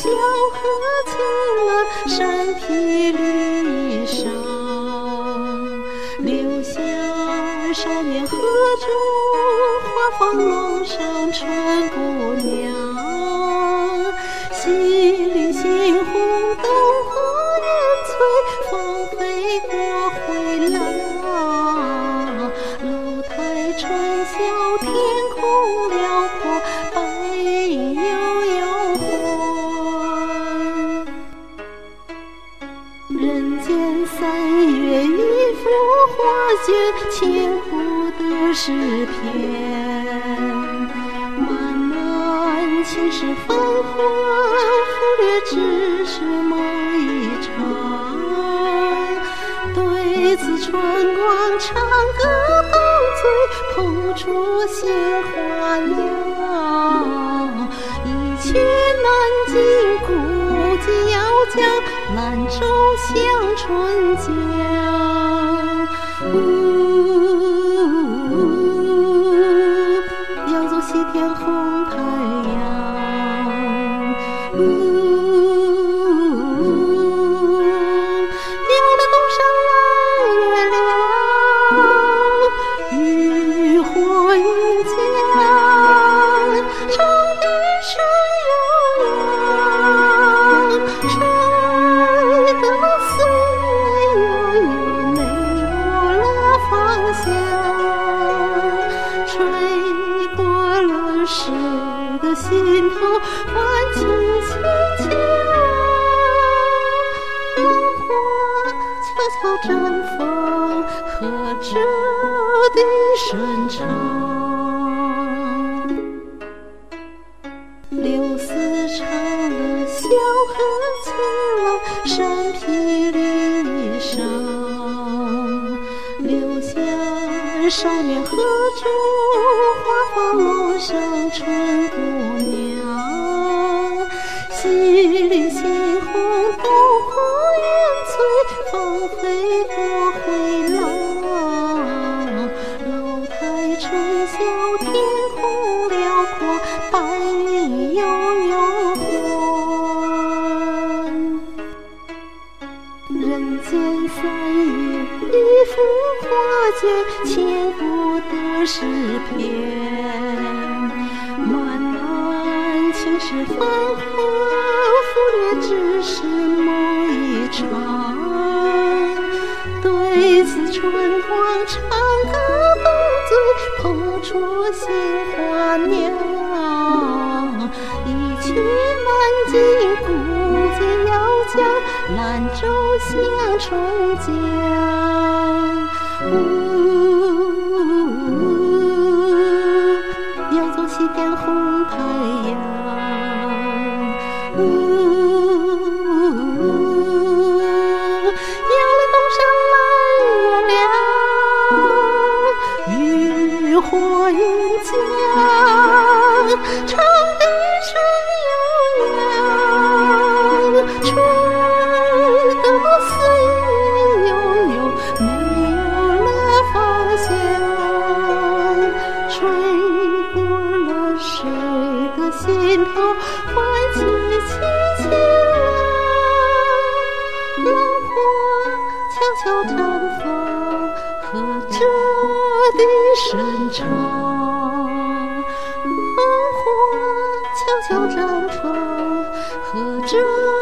小河前了山披绿裳，留下少年河中花放楼上春姑娘。西岭猩红灯火烟翠，芳菲过回廊。楼台春晓天空辽阔，白云悠悠还。人间三月一幅画卷，千古的诗篇。漫漫青史繁华，忽略只是梦一场。对此春光长歌斗嘴，捧出杏花酿。一曲南京古今要讲，兰州响春江。要走西天红太阳。有了东山来月亮，渔火云江，长堤水悠扬，吹得岁月悠悠，没有了方向，吹过了谁的心头，唤起轻轻浪花悄悄绽放，和着的深长。柳丝长了小河前了山披绿裳，留下少年河中花放楼上春姑娘。西岭猩红灯火烟翠，芳菲过回廊。楼台春晓天空辽阔，白云悠悠还。人间三月一幅画卷，千古的诗篇。漫漫青史繁华，忽略只是梦一场。对此春光长歌斗嘴，捧出杏花酿。一曲南京古今要讲，兰州响春江。要走西天红太阳。有了东山来月亮，渔火云江，长堤水悠扬，吹得岁月悠悠，没有了方向，吹过了谁的心头，唤起轻轻浪花悄悄绽放，和着的深长。浪花悄悄绽放，和着